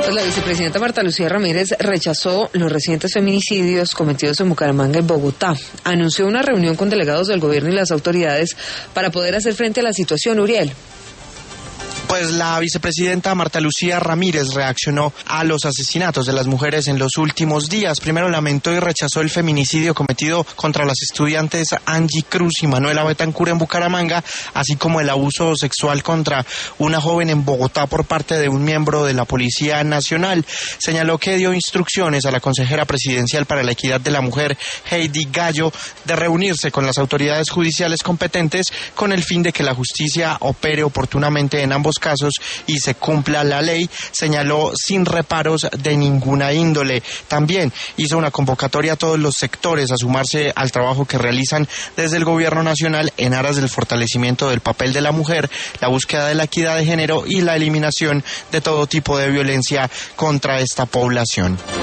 Pues la vicepresidenta Marta Lucía Ramírez rechazó los recientes feminicidios cometidos en Bucaramanga y Bogotá. Anunció una reunión con delegados del gobierno y las autoridades para poder hacer frente a la situación. Uriel. Pues la vicepresidenta Marta Lucía Ramírez reaccionó a los asesinatos de las mujeres en los últimos días. Primero lamentó y rechazó el feminicidio cometido contra las estudiantes Angie Cruz y Manuela Betancur en Bucaramanga, así como el abuso sexual contra una joven en Bogotá por parte de un miembro de la Policía Nacional. Señaló que dio instrucciones a la consejera presidencial para la equidad de la mujer, Heidi Gallo, de reunirse con las autoridades judiciales competentes con el fin de que la justicia opere oportunamente en ambos casos y se cumpla la ley. Señaló sin reparos de ninguna índole. También hizo una convocatoria a todos los sectores a sumarse al trabajo que realizan desde el gobierno nacional en aras del fortalecimiento del papel de la mujer, la búsqueda de la equidad de género y la eliminación de todo tipo de violencia contra esta población.